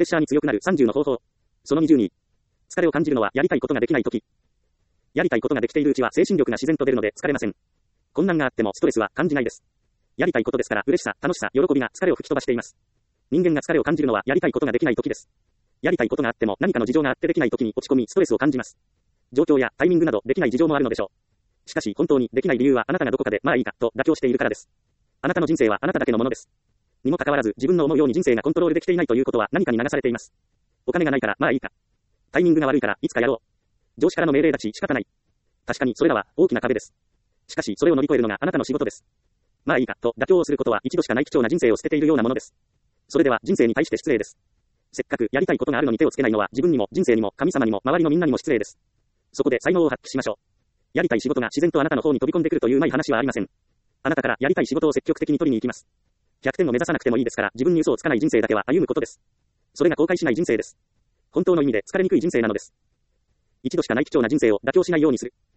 レッシャーに強くなる30の方法。その22。疲れを感じるのはやりたいことができないとき。やりたいことができているうちは精神力が自然と出るので疲れません。困難があってもストレスは感じないです。やりたいことですから嬉しさ、楽しさ、喜びが疲れを吹き飛ばしています。人間が疲れを感じるのはやりたいことができないときです。やりたいことがあっても何かの事情があってできないときに落ち込みストレスを感じます。状況やタイミングなどできない事情もあるのでしょう。しかし本当にできない理由はあなたがどこかでまあいいかと妥協しているからです。あなたの人生はあなただけのものです。にもかかわらず自分の思うように人生がコントロールできていないということは何かに流されています。お金がないからまあいいか。タイミングが悪いからいつかやろう。上司からの命令だし仕方ない。確かにそれらは大きな壁です。しかしそれを乗り越えるのがあなたの仕事です。まあいいかと妥協をすることは一度しかない貴重な人生を捨てているようなものです。それでは人生に対して失礼です。せっかくやりたいことがあるのに手をつけないのは自分にも人生にも神様にも周りのみんなにも失礼です。そこで才能を発揮しましょう。やりたい仕事が自然とあなたの方に飛び込んでくるといううまい話はありません。あなたからやりたい仕事を積極的に取りに行きます。100点を目指さなくてもいいですから自分に嘘をつかない人生だけは歩むことです。それが後悔しない人生です。本当の意味で疲れにくい人生なのです。一度しかない貴重な人生を妥協しないようにする。